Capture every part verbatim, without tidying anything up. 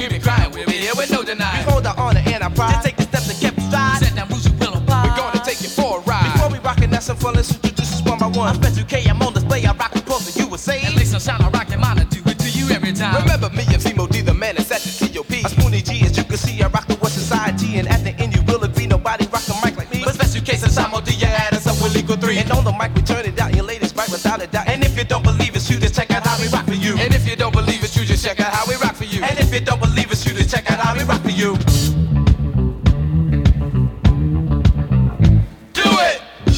screaming, crying, we'll be here with no denying. We hold our honor and our pride. Just take the steps and get stride. Set down roots, you will abide. We're gonna take you for a ride. Before we rockin' that some fun, let's introduce us one by one. I'm Special K, I'm on display, I rock across the U S A. At least sunshine, I rock your mind, I do it to you every time. Remember me, M C Mo D, the man that's at the T O P. A Spoonie G, as you can see, I rock the West Society. And at the end, you will agree, nobody rock a mic like me. But Special K, since I'm O D, you add us up with Legal three. And on the mic, we turn it out, your latest mic without a doubt. And if you don't believe us, you just check out how we rock for you. And if you don't believe it, you just check out how we rock for you. And if you don't believe us, you just check out how we rock for you. Do it!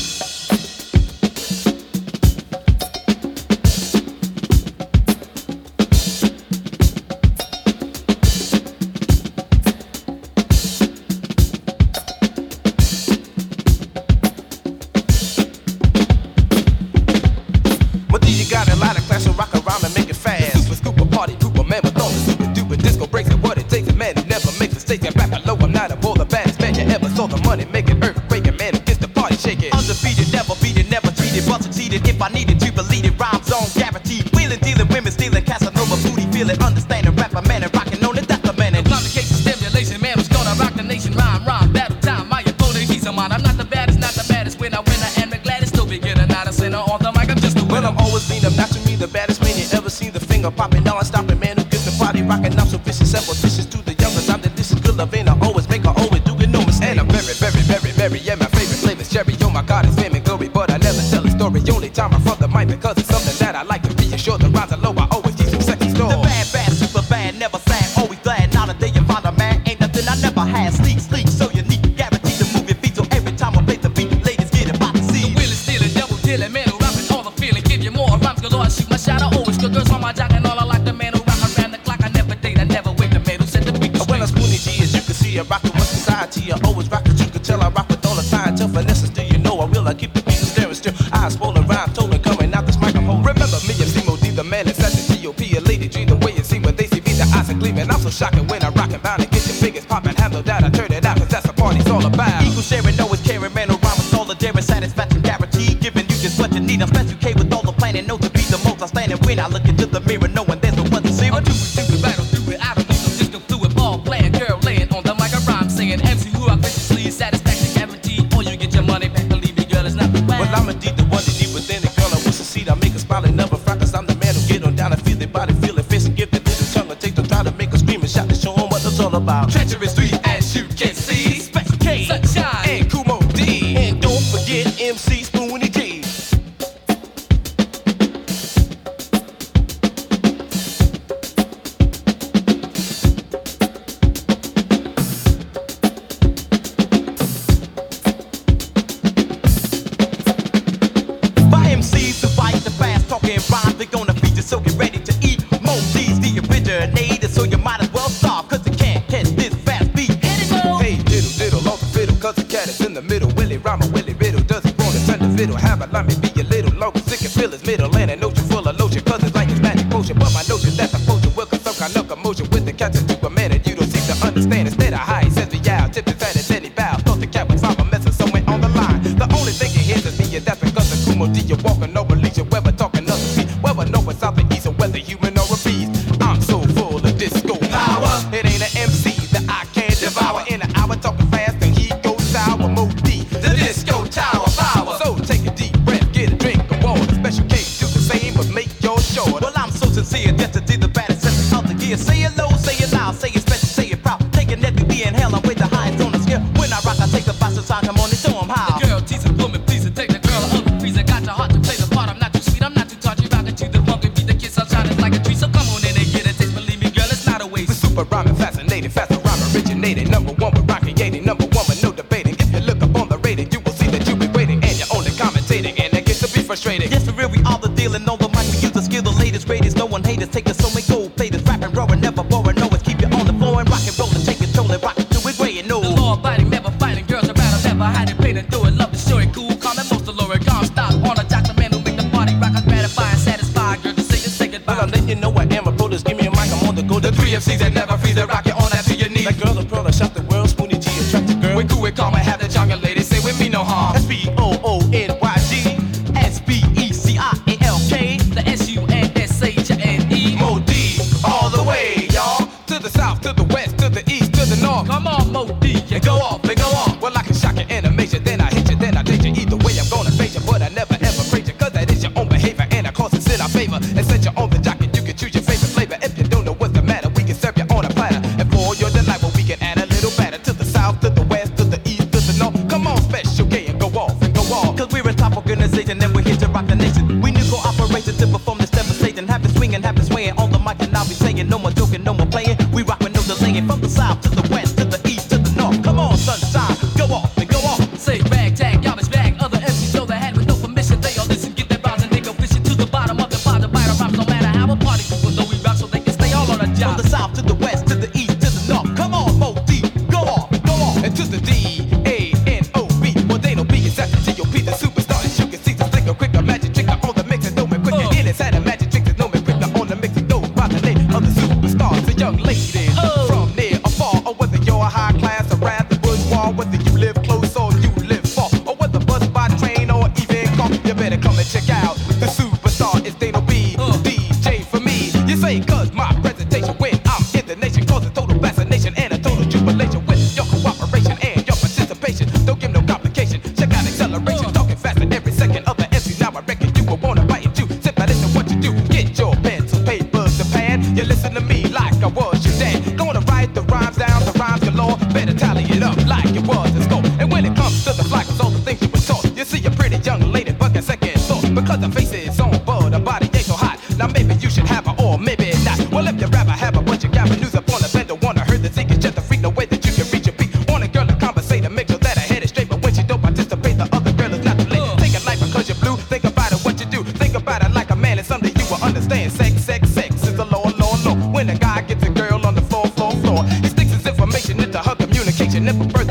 But then you got a lot of class, so rock around and make it fast. Super scooper party, pooper man with all the super duper disco breaks and what it takes. A man who never makes mistakes. And back below, I'm not a bull, the baddest man you ever saw. The money making earthquake, and man who gets the party shaking. Undefeated, never beaten, never cheated, but succeeded. If I needed to believe it, rhymes on guaranteed. Wheeling, dealing, women stealing, Casanova booty feeling, understanding, rapper man and rocking on it, that's the man. And complication, stimulation, man who's gonna rock the nation. Rhyme, rhyme, battle time, my opponent, he's a man. I'm not the baddest, not the baddest. When I win, I am the gladdest. Still beginner, not a sinner on the mic. I'm just a winner. Well, I'm always lean up, not to me the baddest man you ever seen. The finger popping, now I'm stopping, man who gets the party rocking. I'm so vicious, ever vicious to the youngest. I'm delicious, good loving. I always make her always do it, no mistake. And I'm very, very, very, very, yeah, my favorite flavor's cherry. Oh my God, it's fame and glory, but I never tell a story. Only time I'm from the mic because it's something that I like to reassure. The rhymes are low, I always keep some sexy store. The bad, bad, super bad, never sad, always glad. Now the day you find a man, ain't nothing I never had. Sleek, sleek, so unique, guaranteed to move your feet. So every time I play the beat, ladies get about to see. The wheeling, stealing, double dealing, man who rapping all the feeling. Give you more rhymes galore, I shoot my shot. I always got girls on my jock and all I like the man who rock around the clock. I never date, I never wait. The man who set the beat straight. When I'm Spoonie G, as you can see, I rock the West Society. I always rock it, you can tell I rock with all the time. Tell finesses, do you know I will? I keep the beat staring still. Eyes swollen, rhyme total coming out this microphone. Remember me, M C Mo D, the man that's at the T O P. A lady G, the way you see when they see me, the eyes are gleaming. I'm so shocking when I rock and bound and get your biggest pop and handle that. I turn it out, cause that's what party's all about. Equal sharing, always caring, man who rhyme with all the daring, satisfaction guaranteed. Giving you just what you need. I'm Special K with all the planning, know to be the most outstanding. When I look into the mirror, knowing there's no one to see. I'm too stupid, battle through it. I don't need no disco fluid, ball playing, girl laying on the mic. I rhyme singing, M C who I viciously, satisfaction guaranteed. Or you get your money back, believe me, girl, it's not the plan. Well, I'm indeed the one that deep within it, girl. I wish to see I make a smile and never frown, cause I'm the man who get on down and feel their body, feel it, face and give the little tongue. I take the time to make a scream and shout to show them what it's all about. Treacherous three, as you can see. Special K, sunshine, And Kumo D. And don't forget M C Spoonie G. by M Cs who fight the fast talking rhymes. They're gonna feature, so get ready to eat. Mo D's the originator, so you might as well stop, cause you can't catch this fast beat anymore. Hey, diddle, diddle, off the fiddle, cause the cat is in the middle. Willie Rhymer, Willie Riddle, does it wanna turn the fiddle? Have a line, be a little local, sick and feel his middle. And an ocean full of lotion, cause it's like his magic potion. But my notion that's a potion will cause some kind of commotion with the cat to Superman. And you don't seem to understand. Instead of high, he says me out, tipped his head and then he bows. Thought the cat was fine, but messing somewhere on the line. The only thing he hears is me, and that's because of Kumo D. You're walking over leisure, whether talking other feet, whether north, south, or east, or whether human or a beast. I'm so full of disco power. It ain't an M C that I can't devour. In an hour talking fast and he goes sour. Mo D, the disco tower power. So take a deep breath, get a drink of water. Special K, do the same, but make yours shorter. Well, I'm so sincere, just to do the baddest sense of the gear. Say it low, say it loud, say it special, say it proud. Taking that to be in hell, I'm with the highest on the scale. When I rock, I take the box of time, come on and show 'em how. The girl teasing, woman pleasing, take the girl up and freeze. I got your heart to play the part. I'm not too sweet, I'm not too touchy. Rockin' to the punk and beat the kiss, I'm shining like a tree. So come on in and get a taste, believe me, girl, it's not a waste. The super rhyming, fascinating, faster rhyme originated. Number one with rockin' eighty, number one with no debating. If you look up on the rating, you will see that you'll be waiting and you're only commentating, and that gets to be frustrating. Yes, for real, we all the deal and all the mic. We use the skill, the latest, greatest. No one haters, take us so many gold platers. Rapping, roaring, never boring. Always keep you on the floor and rock and roll and take control and rock it to it, gray and no. The law abiding, never fighting. Girls around, I'm never hiding. Pain and do it, love to show it, cool, calm and most alluring. Calm, stop, on a jock, the man who make the party rock. I'm gratifying, satisfied. Girl, just say it, say goodbye. Well, I'm letting you know I am a pro. Just give me a mic, I'm on the go. The three M Cs that never freeze, they rock it on that to your knees. That girl, a pearl, I shot the world. Spoonie G, attractive girl. We cool, we calm, and have the jungle ladies say with me no harm. S P O O N Y G. S B E C I A L K, the S U N S H N E. Mo D, all the way, y'all. To the south, to the west, to the east, to the north. Come on, Mo D, and go off, and go off. Well, I can shock your animation, then I hit you, then I date you. Either way, I'm gonna face you, but I never ever praise you, cause that is your own behavior, and of course it's in our favor. And since you're on the docket, you can choose your favorite flavor. If you don't know what's the matter, we can serve you on a platter. And for your delight, well, we can add a little batter to the south, to the west, to the east, to the north. Come on, special K, and go off, and go off. Cause we're a top organization, and we're here to rock the nation. We new cooperation to perform this devastation. Have it swinging, have it swaying on the mic, and I'll be saying no more joking, no more playing. We rock with no delaying, from the south to the west, to the east, to the north. Come on, sunshine, go off, and go off. Say ragtag, garbage bag, other M Cs know the hand with no permission. They all listen, get their rhymes and they go fishing to the bottom of the pot to bite raps. No matter how a party people know we rock, so they can stay all on a From job. the south to the west, to the east, to the north. Come on, Mo D, go off, go off. And to the D, A, N, O, B. Well, they don't be exactly T O P, the superstar. And you can see the slicker, quicker, magic tricker on the mix and know me quicker. Uh. It is had a magic trick that know me quicker on the mix and know by the name of the superstars. The young ladies Oh. from near or far, or whether you're high class or rather bourgeois, whether you live close or you live far, or whether bus by train or even car, you better come and check out the superstar. It's Dano B, Uh. D J for me. You say, cause my presentation when I'm in the nation causes total fascination and a total jubilation with your cooperation and your participation. Don't give no complication. Check out acceleration, Uh. talking faster every second of the M C. Now I reckon you will wanna bite you. Sit back, listen what you do. Get your pencil, papers, the pen. You listen to me like I was your dad. Gonna write the rhymes down, the rhymes galore. Better tally it up like it was a score. And when it comes to the fly, cause all the things you were taught, you see a pretty young lady bucking second thought. Because her face is on board, her body ain't so hot. Now maybe you should have her or maybe not. Well, if you rather have her, but you got news up on the bed, don't wanna hurt the thing is just a freak. No way that you can reach your peak. Want a girl to conversate and make sure that her head is straight. But when she don't participate, the other girl is not too late. Take it life because you're blue. Think about it, what you do. Think about it like a man, and someday you will understand. Sex, sex, sex is the law, law, law. When a guy gets a girl on the floor, floor, floor, he sticks his information into her communication. If a person